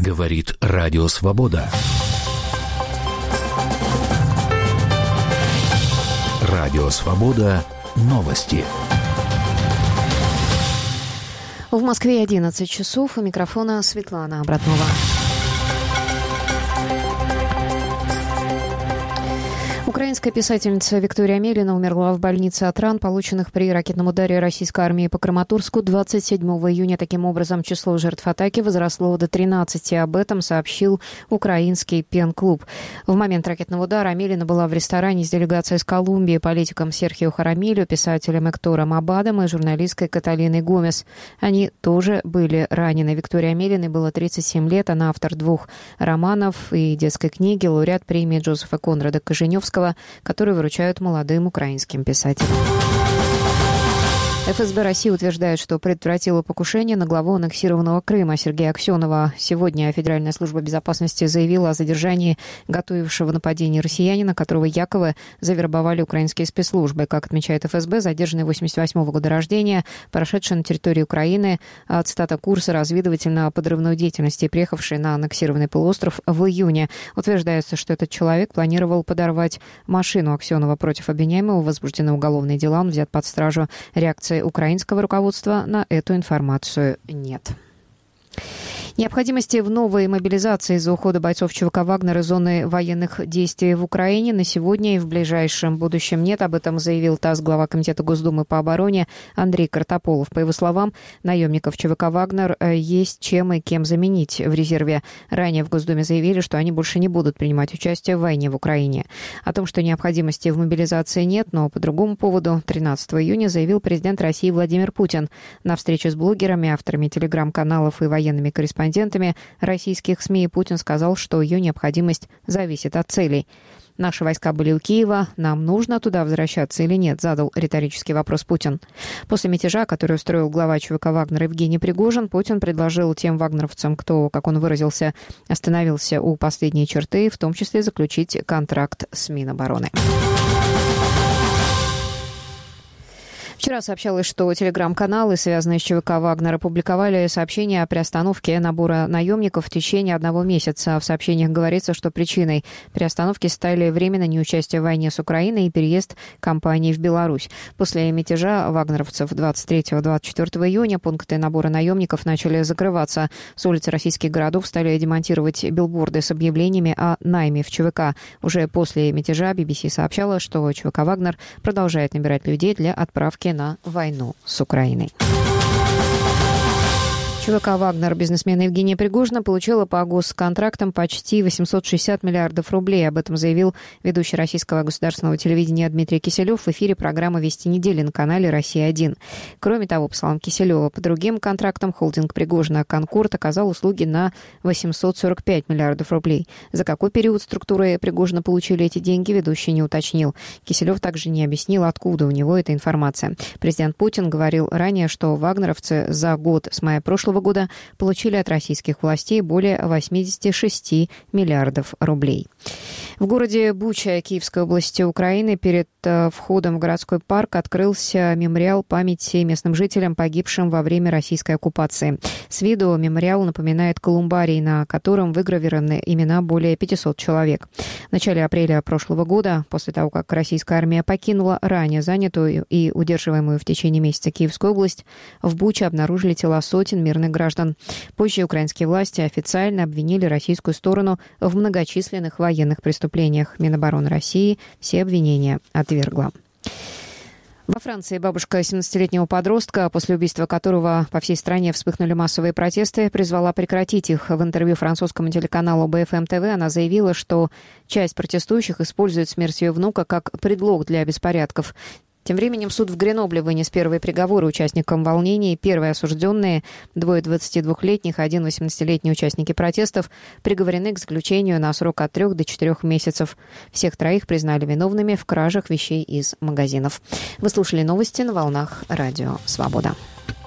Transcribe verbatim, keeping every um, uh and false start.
Говорит Радио Свобода. Радио Свобода. Новости. В Москве одиннадцать часов. У микрофона Светлана Обратнова. Украинская писательница Виктория Амелина умерла в больнице от ран, полученных при ракетном ударе российской армии по Краматорску двадцать седьмого июня. Таким образом, число жертв атаки возросло до тринадцати. Об этом сообщил украинский пен-клуб. В момент ракетного удара Амелина была в ресторане с делегацией из Колумбии, политиком Серхио Харамилью, писателем Эктором Абадом и журналисткой Каталиной Гомес. Они тоже были ранены. Виктории Амелиной было тридцать семь лет. Она автор двух романов и детской книги, лауреат премии Джозефа Конрада Коженевского, которые выручают молодым украинским писателям. эф эс бэ России утверждает, что предотвратило покушение на главу аннексированного Крыма Сергея Аксенова. Сегодня Федеральная служба безопасности заявила о задержании готовившего нападение россиянина, которого якобы завербовали украинские спецслужбы. Как отмечает эф эс бэ, задержанный восемьдесят восьмого года рождения, прошедший на территории Украины, цитата, курса разведывательно-подрывной деятельности, приехавший на аннексированный полуостров в июне. Утверждается, что этот человек планировал подорвать машину Аксенова. Против обвиняемого возбуждены уголовные дела, он взят под стражу. Реакция украинского руководства на эту информацию нет. Необходимости в новой мобилизации из-за ухода бойцов ЧВК «Вагнер» из зоны военных действий в Украине на сегодня и в ближайшем будущем нет. Об этом заявил ТАСС глава Комитета Госдумы по обороне Андрей Картополов. По его словам, наемников ЧВК «Вагнер» есть чем и кем заменить в резерве. Ранее в Госдуме заявили, что они больше не будут принимать участие в войне в Украине. О том, что необходимости в мобилизации нет, но по другому поводу тринадцатого июня заявил президент России Владимир Путин. На встрече с блогерами, авторами телеграм-каналов и военными корреспондентами российских СМИ Путин сказал, что ее необходимость зависит от целей. «Наши войска были у Киева. Нам нужно туда возвращаться или нет?» — задал риторический вопрос Путин. После мятежа, который устроил глава ЧВК «Вагнер» Евгений Пригожин, Путин предложил тем вагнеровцам, кто, как он выразился, остановился у последней черты, в том числе заключить контракт с Минобороны. Вчера сообщалось, что телеграм-каналы, связанные с ЧВК «Вагнер», опубликовали сообщение о приостановке набора наемников в течение одного месяца. В сообщениях говорится, что причиной приостановки стали временно неучастие в войне с Украиной и переезд компании в Беларусь. После мятежа вагнеровцев двадцать третьего — двадцать четвёртого июня пункты набора наемников начали закрываться. С улиц российских городов стали демонтировать билборды с объявлениями о найме в ЧВК. Уже после мятежа би би си сообщала, что ЧВК «Вагнер» продолжает набирать людей для отправки на войну с Украиной. ЧВК «Вагнер» бизнесмена Евгения Пригожина получила по госконтрактам почти восемьсот шестьдесят миллиардов рублей. Об этом заявил ведущий российского государственного телевидения Дмитрий Киселев в эфире программы «Вести недели» на канале «Россия-один». Кроме того, по словам Киселева, по другим контрактам холдинг Пригожина «Конкорд» оказал услуги на восемьсот сорок пять миллиардов рублей. За какой период структуры Пригожина получили эти деньги, ведущий не уточнил. Киселев также не объяснил, откуда у него эта информация. Президент Путин говорил ранее, что вагнеровцы за год с мая прошлого года получили от российских властей более восемьдесят шесть миллиардов рублей. В городе Буча Киевской области Украины перед э, входом в городской парк открылся мемориал памяти местным жителям, погибшим во время российской оккупации. С виду мемориал напоминает колумбарий, на котором выгравированы имена более пятисот человек. В начале апреля прошлого года, после того, как российская армия покинула ранее занятую и удерживаемую в течение месяца Киевскую область, в Буче обнаружили тела сотен мирных граждан. Позже украинские власти официально обвинили российскую сторону в многочисленных военных преступлениях. Минобороны России все обвинения отвергла. Во Франции бабушка семнадцатилетнего подростка, после убийства которого по всей стране вспыхнули массовые протесты, призвала прекратить их. В интервью французскому телеканалу бэ эф эм тэ вэ она заявила, что часть протестующих использует смерть ее внука как предлог для беспорядков. Тем временем суд в Гренобле вынес первые приговоры участникам волнений. Первые осужденные, двое двадцатидвухлетних, один восемнадцатилетний участники протестов, приговорены к заключению на срок от трех до четырех месяцев. Всех троих признали виновными в кражах вещей из магазинов. Вы слушали новости на волнах Радио Свобода.